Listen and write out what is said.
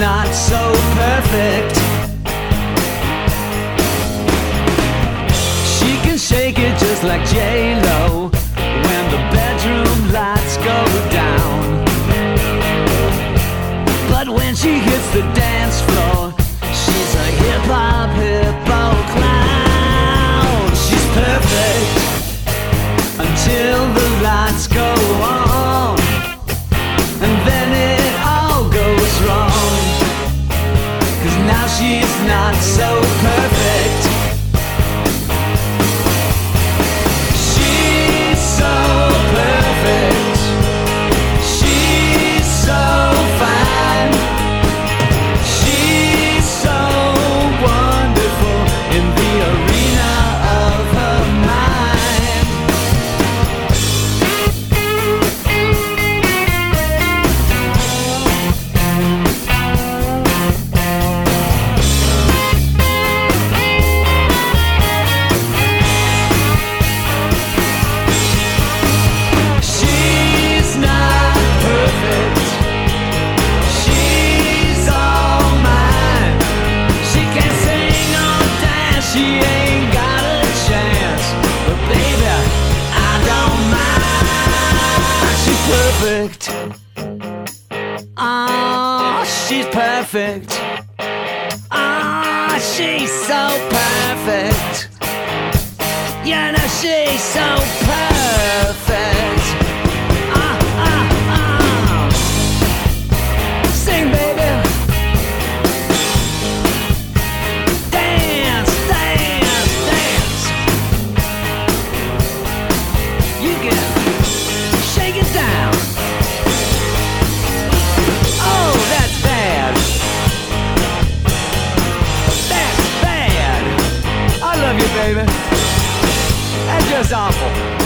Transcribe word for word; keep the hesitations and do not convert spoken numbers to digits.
not so perfect. She can shake it just like J-Lo when the bedroom lights go down. But when she hits the dance floor, she's a hip-hop hippo clown. She's perfect until the lights go on, and then it all goes wrong, 'cause now she's not so perfect. She's so perfect. She's so fine. She's so wonderful in the arena of her mind. She's not perfect. She's all mine. She can sing or dance, she ain't got a chance. But baby, I don't mind. She's perfect. Ah, she's perfect. Ah, she's so perfect. You know she's so perfect. Ah, ah, ah. Sing, baby. Dance, dance, dance. You can shake it down. Oh, that's bad. That's bad. I love you, baby. That's just awful.